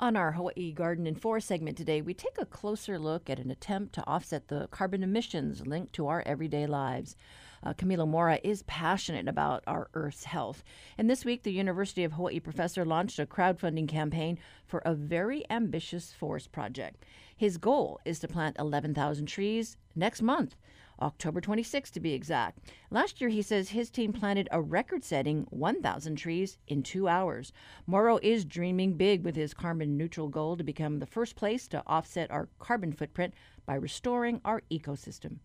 On our Hawaii Garden and Forest segment today, we take a closer look at an attempt to offset the carbon emissions linked to our everyday lives. Camilo Mora is passionate about our Earth's health. And this week, the University of Hawaii professor launched a crowdfunding campaign for a very ambitious forest project. His goal is to plant 11,000 trees next month, October 26th to be exact. Last year, he says his team planted a record-setting 1,000 trees in 2 hours. Moro is dreaming big with his carbon-neutral goal to become the first place to offset our carbon footprint by restoring our ecosystem.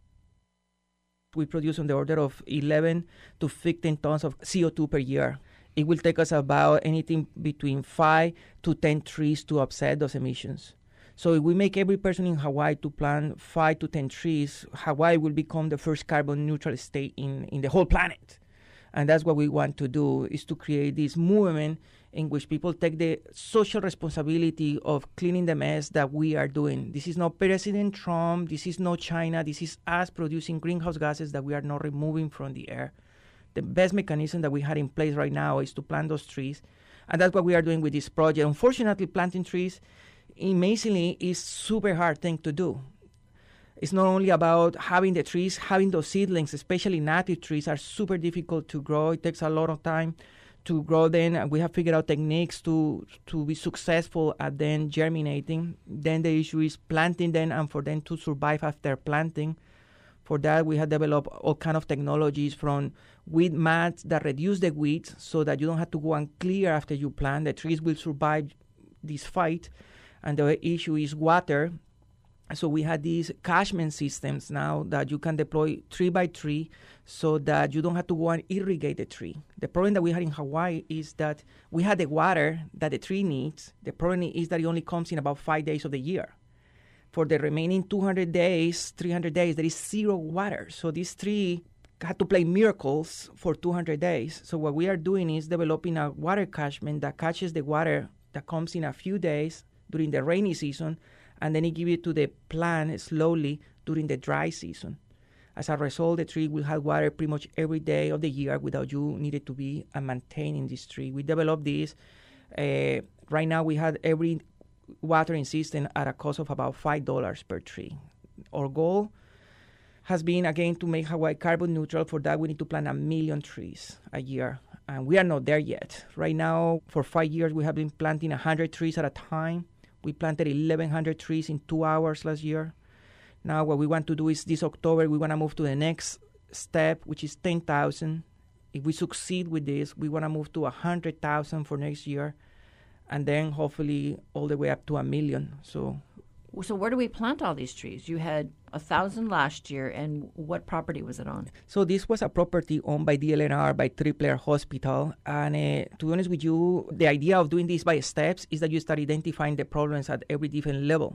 We produce on the order of 11 to 15 tons of CO2 per year. It will take us about anything between 5 to 10 trees to offset those emissions. So if we make every person in Hawaii to plant 5 to 10 trees, Hawaii will become the first carbon neutral state in the whole planet. And that's what we want to do, is to create this movement in which people take the social responsibility of cleaning the mess that we are doing. This is not President Trump, this is not China, this is us producing greenhouse gases that we are not removing from the air. The best mechanism that we have in place right now is to plant those trees. And that's what we are doing with this project. Unfortunately, planting trees amazingly is super hard thing to do. It's not only about having the trees, having those seedlings, especially native trees, are super difficult to grow. It takes a lot of time to grow them, and we have figured out techniques to be successful at then germinating. Then the issue is planting them and for them to survive after planting. For that, we have developed all kind of technologies, from weed mats that reduce the weeds so that you don't have to go and clear after you plant. The trees will survive this fight. And the issue is water. So we have these catchment systems now that you can deploy tree by tree so that you don't have to go and irrigate the tree. The problem that we had in Hawaii is that we had the water that the tree needs. The problem is that it only comes in about 5 days of the year. For the remaining 200 days, 300 days, there is zero water. So this tree had to play miracles for 200 days. So what we are doing is developing a water catchment that catches the water that comes in a few days during the rainy season, and then it gives it to the plant slowly during the dry season. As a result, the tree will have water pretty much every day of the year without you needed to be maintaining this tree. We developed this. Right now, we have every watering system at a cost of about $5 per tree. Our goal has been, again, to make Hawaii carbon neutral. For that, we need to plant 1 million trees a year. And we are not there yet. Right now, for 5 years, we have been planting 100 trees at a time. We planted 1,100 trees in 2 hours last year. Now what we want to do is this October, we want to move to the next step, which is 10,000. If we succeed with this, we want to move to 100,000 for next year, and then hopefully all the way up to 1 million. So where do we plant all these trees? You had 1,000 last year, and what property was it on? So this was a property owned by DLNR, by Triple R Hospital. And to be honest with you, the idea of doing this by steps is that you start identifying the problems at every different level.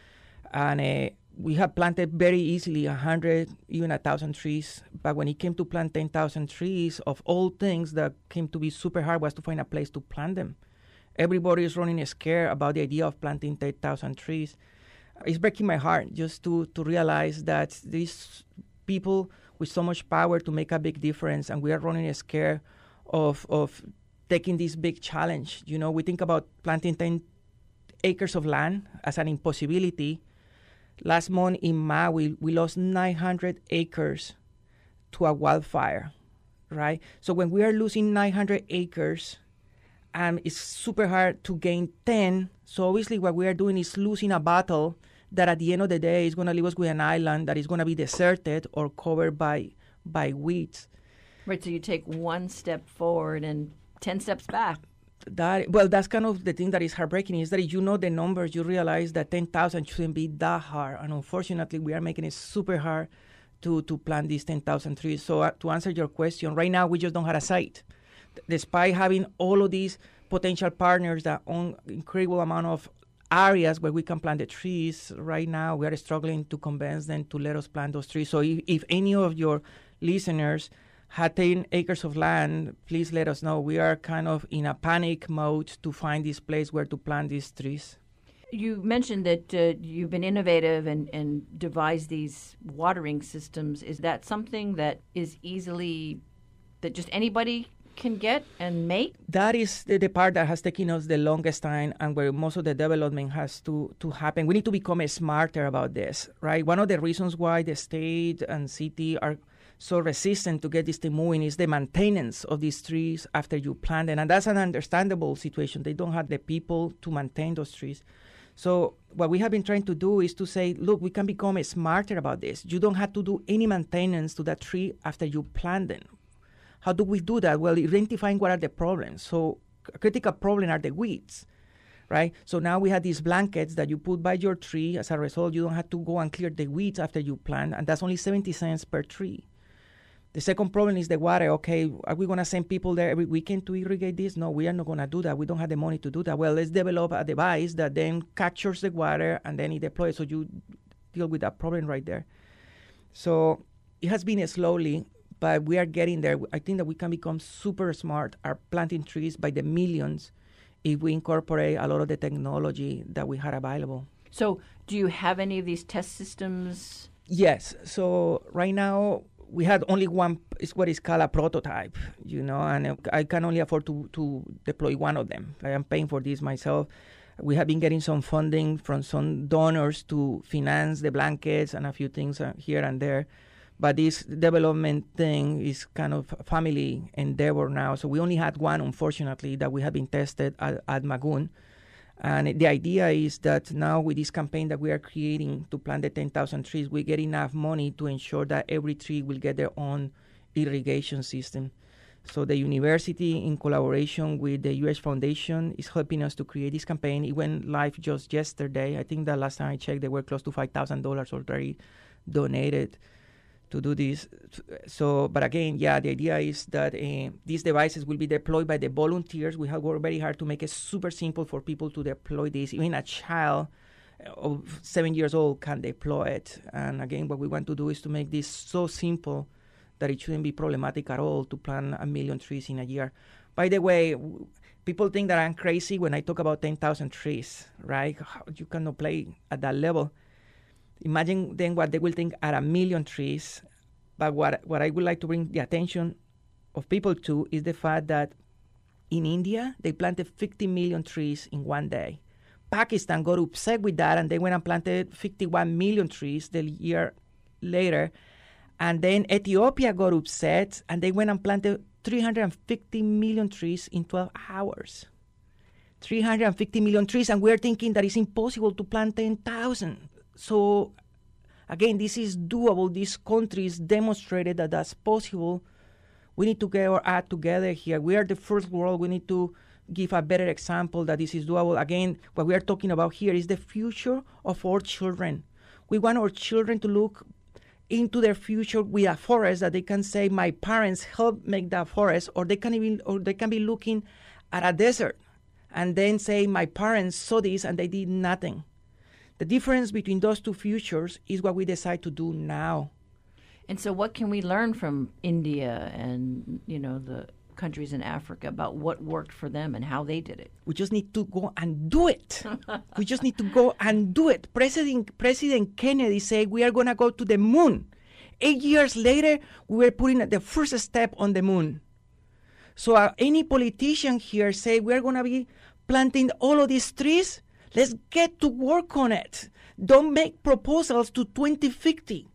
And we have planted very easily 100, even 1,000 trees. But when it came to plant 10,000 trees, of all things that came to be super hard was to find a place to plant them. Everybody is running scared about the idea of planting 10,000 trees. It's breaking my heart just to realize that these people with so much power to make a big difference, and we are running scared of taking this big challenge. You know, we think about planting 10 acres of land as an impossibility. Last month in Maui, we lost 900 acres to a wildfire, right? So when we are losing 900 acres, it's super hard to gain 10. So obviously what we are doing is losing a battle that at the end of the day is going to leave us with an island that is going to be deserted or covered by weeds. Right, so you take one step forward and 10 steps back. That's kind of the thing that is heartbreaking, is that if you know the numbers, you realize that 10,000 shouldn't be that hard. And unfortunately, we are making it super hard to plant these 10,000 trees. So to answer your question, right now we just don't have a site. Despite having all of these potential partners that own incredible amount of areas where we can plant the trees, right now we are struggling to convince them to let us plant those trees. So if any of your listeners had 10 acres of land, please let us know. We are kind of in a panic mode to find this place where to plant these trees. You mentioned that you've been innovative and devised these watering systems. Is that something that is easily, that just anybody can get and make? That is the part that has taken us the longest time and where most of the development has to happen. We need to become smarter about this, right? One of the reasons why the state and city are so resistant to get this thing moving is the maintenance of these trees after you plant them. And that's an understandable situation. They don't have the people to maintain those trees. So what we have been trying to do is to say, look, we can become smarter about this. You don't have to do any maintenance to that tree after you plant them. How do we do that? Well, identifying what are the problems. So a critical problem are the weeds, right? So now we have these blankets that you put by your tree. As a result, you don't have to go and clear the weeds after you plant, and that's only 70 cents per tree. The second problem is the water. Okay, are we going to send people there every weekend to irrigate this? No, we are not going to do that. We don't have the money to do that. Well, let's develop a device that then captures the water and then it deploys. So you deal with that problem right there. So it has been slowly, but we are getting there. I think that we can become super smart at planting trees by the millions if we incorporate a lot of the technology that we had available. So do you have any of these test systems? Yes. So right now, we had only one, is what is called a prototype, and I can only afford to deploy one of them. I am paying for this myself. We have been getting some funding from some donors to finance the blankets and a few things here and there. But this development thing is kind of a family endeavor now. So we only had one, unfortunately, that we have been tested at Magoon. And the idea is that now with this campaign that we are creating to plant the 10,000 trees, we get enough money to ensure that every tree will get their own irrigation system. So the university, in collaboration with the U.S. Foundation, is helping us to create this campaign. It went live just yesterday. I think that last time I checked, they were close to $5,000 already donated to do this. So, but again, the idea is that these devices will be deployed by the volunteers. We have worked very hard to make it super simple for people to deploy this. Even a child of 7 years old can deploy it. And again, what we want to do is to make this so simple that it shouldn't be problematic at all to plant 1 million trees in a year. By the way, people think that I'm crazy when I talk about 10,000 trees, right? You cannot play at that level. Imagine then what they will think at 1 million trees. But what I would like to bring the attention of people to is the fact that in India, they planted 50 million trees in one day. Pakistan got upset with that, and they went and planted 51 million trees the year later. And then Ethiopia got upset, and they went and planted 350 million trees in 12 hours. 350 million trees, and we're thinking that it's impossible to plant 10,000. So, again, this is doable. These countries demonstrated that that's possible. We need to get our act together here. We are the first world. We need to give a better example that this is doable. Again, what we are talking about here is the future of our children. We want our children to look into their future with a forest that they can say, my parents helped make that forest, or they can be looking at a desert and then say, my parents saw this and they did nothing. The difference between those two futures is what we decide to do now. And so what can we learn from India and, the countries in Africa about what worked for them and how they did it? We just need to go and do it. We just need to go and do it. President Kennedy said we are going to go to the moon. 8 years later, we were putting the first step on the moon. So any politician here say we are going to be planting all of these trees. Let's get to work on it. Don't make proposals to 2050.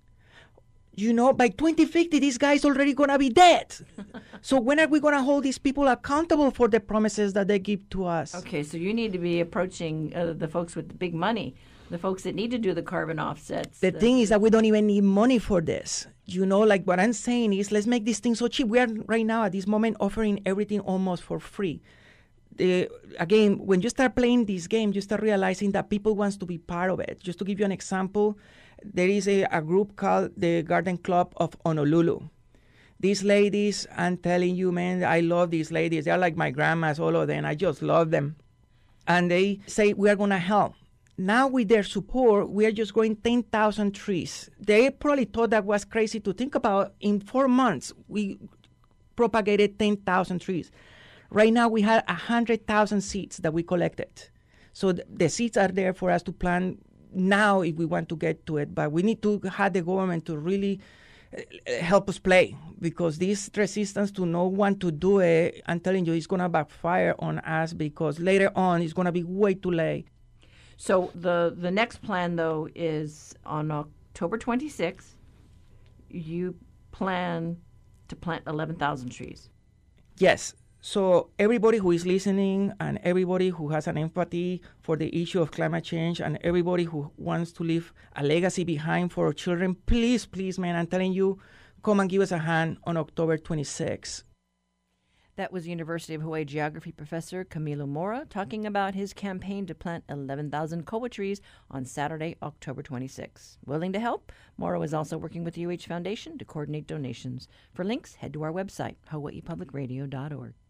By 2050, this guy's already going to be dead. So when are we going to hold these people accountable for the promises that they give to us? Okay, so you need to be approaching the folks with the big money, the folks that need to do the carbon offsets. The thing is that we don't even need money for this. Like what I'm saying is let's make this thing so cheap. We are right now at this moment offering everything almost for free. Again, when you start playing this game, you start realizing that people want to be part of it. Just to give you an example, there is a group called the Garden Club of Honolulu. These ladies, I'm telling you, man, I love these ladies. They're like my grandmas, all of them. I just love them. And they say, we are going to help. Now with their support, we are just growing 10,000 trees. They probably thought that was crazy to think about. In 4 months, we propagated 10,000 trees. Right now, we had 100,000 seeds that we collected. So the seeds are there for us to plant now if we want to get to it. But we need to have the government to really help us play, because this resistance to no one to do it, I'm telling you, it's going to backfire on us, because later on it's going to be way too late. So the next plan, though, is on October 26th, you plan to plant 11,000 trees. Yes. So everybody who is listening, and everybody who has an empathy for the issue of climate change, and everybody who wants to leave a legacy behind for our children, please, please, man, I'm telling you, come and give us a hand on October 26th. That was University of Hawaii geography professor Camilo Mora talking about his campaign to plant 11,000 koa trees on Saturday, October 26. Willing to help? Mora is also working with the UH Foundation to coordinate donations. For links, head to our website, hawaiipublicradio.org.